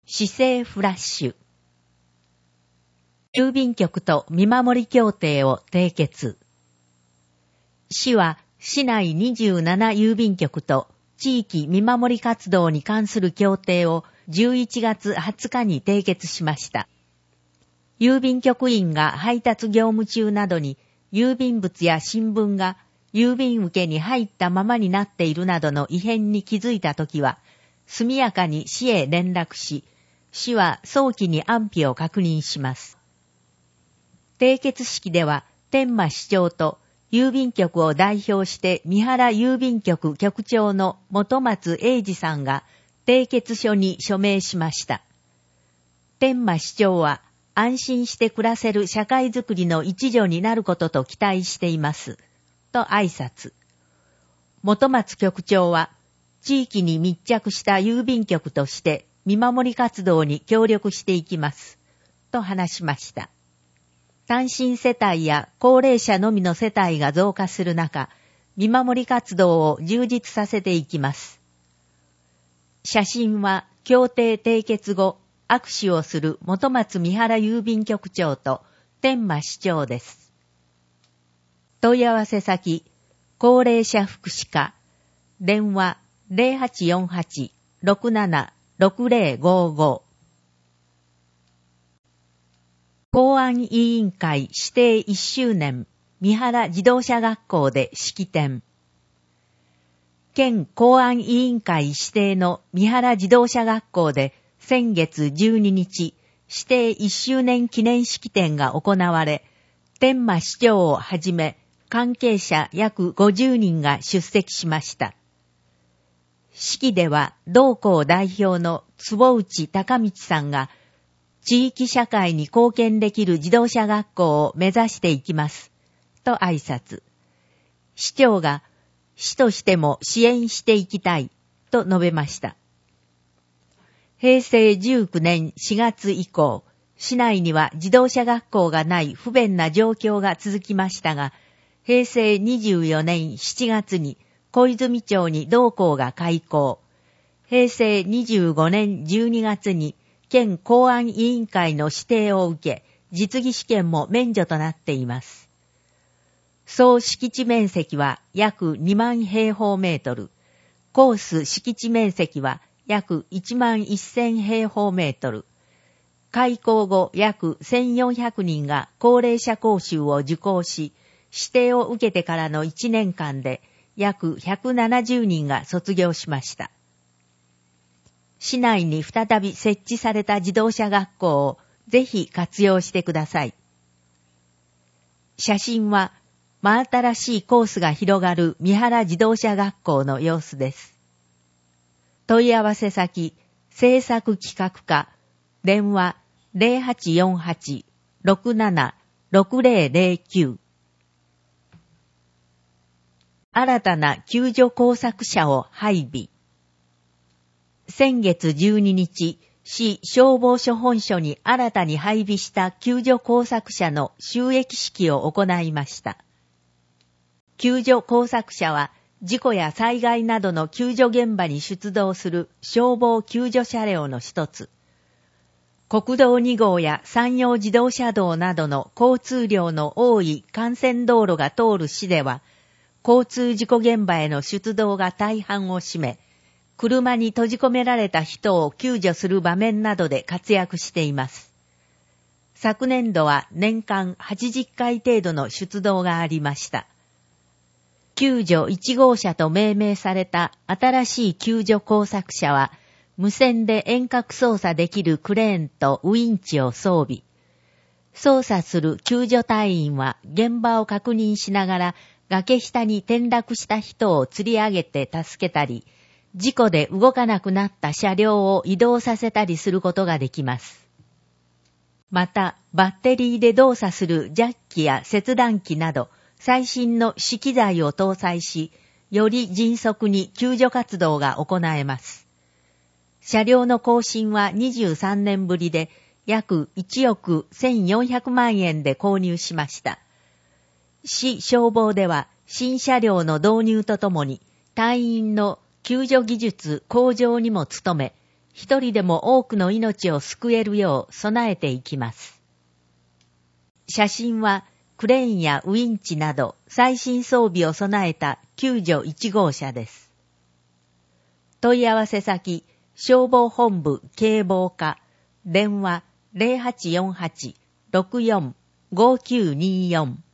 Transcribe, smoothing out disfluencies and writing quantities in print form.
市政フラッシュ。郵便局と見守り協定を締結。市は市内27郵便局と地域見守り活動に関する協定を11月20日に締結しました。郵便局員が配達業務中などに郵便物や新聞が郵便受けに入ったままになっているなどの異変に気づいたときは、速やかに市へ連絡し、市は早期に安否を確認します。締結式では、天満市長と郵便局を代表して三原郵便局局長の本松英二さんが締結書に署名しました。天満市長は安心して暮らせる社会づくりの一助になることと期待しています。と挨拶。本松局長は、地域に密着した郵便局として見守り活動に協力していきます。と話しました。単身世帯や高齢者のみの世帯が増加する中、見守り活動を充実させていきます。写真は協定締結後、握手をする本松三原郵便局長と天満市長です。問い合わせ先、高齢者福祉課、電話0848-676055。公安委員会指定1周年三原自動車学校で式典。県公安委員会指定の三原自動車学校で先月12日指定1周年記念式典が行われ、天満市長をはじめ関係者約50人が出席しました。式では同校代表の坪内孝道さんが、地域社会に貢献できる自動車学校を目指していきます。と挨拶。市長が、市としても支援していきたい。と述べました。平成19年4月以降、市内には自動車学校がない不便な状況が続きましたが、平成24年7月に小泉町に同校が開校。平成25年12月に県公安委員会の指定を受け、実技試験も免除となっています。総敷地面積は約2万平方メートル。コース敷地面積は約1万1000平方メートル。開校後約1400人が高齢者講習を受講し、指定を受けてからの1年間で約170人が卒業しました。市内に再び設置された自動車学校をぜひ活用してください。写真は真新しいコースが広がる三原自動車学校の様子です。問い合わせ先、制作企画課、電話0848-676009。新たな救助工作車を配備。先月12日、市消防署本署に新たに配備した救助工作車の就役式を行いました。救助工作車は、事故や災害などの救助現場に出動する消防救助車両の一つ。国道2号や山陽自動車道などの交通量の多い幹線道路が通る市では、交通事故現場への出動が大半を占め、車に閉じ込められた人を救助する場面などで活躍しています。昨年度は年間80回程度の出動がありました。救助1号車と命名された新しい救助工作車は、無線で遠隔操作できるクレーンとウインチを装備。操作する救助隊員は現場を確認しながら崖下に転落した人を吊り上げて助けたり、事故で動かなくなった車両を移動させたりすることができます。また、バッテリーで動作するジャッキや切断機など、最新の資機材を搭載し、より迅速に救助活動が行えます。車両の更新は23年ぶりで、約1億1400万円で購入しました。市消防では、新車両の導入とともに、隊員の救助技術向上にも努め、 一人でも多くの命を救えるよう備えていきます。写真はクレーンやウインチなど最新装備を備えた救助1号車です。問い合わせ先、消防本部警防課、電話 0848-64-5924